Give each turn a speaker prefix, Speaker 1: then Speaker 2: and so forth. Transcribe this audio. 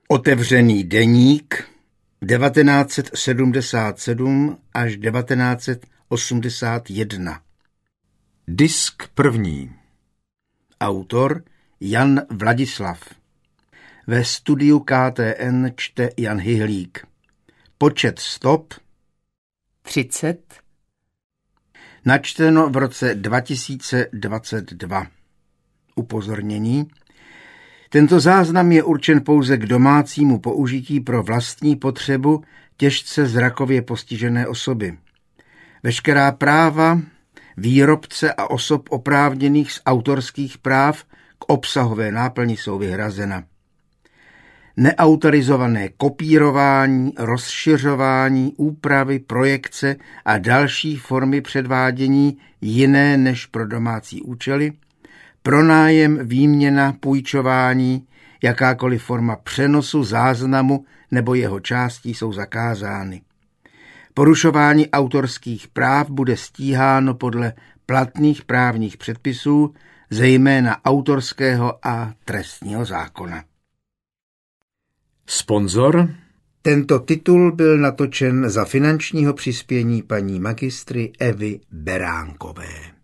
Speaker 1: Otevřený deník 1977 až 1981.
Speaker 2: Disk první.
Speaker 1: Autor Jan Vladislav. Ve studiu KTN čte Jan Hyhlík. Počet stop
Speaker 3: 30.
Speaker 1: Načteno v roce 2022. Upozornění. Tento záznam je určen pouze k domácímu použití pro vlastní potřebu těžce zrakově postižené osoby. Veškerá práva výrobce a osob oprávněných z autorských práv k obsahové náplni jsou vyhrazena. Neautorizované kopírování, rozšiřování, úpravy, projekce a další formy předvádění jiné než pro domácí účely, pronájem, výměna, půjčování, jakákoliv forma přenosu, záznamu nebo jeho částí jsou zakázány. Porušování autorských práv bude stíháno podle platných právních předpisů, zejména autorského a trestního zákona.
Speaker 2: Sponzor.
Speaker 1: Tento titul byl natočen za finančního přispění paní magistry Evy Beránkové.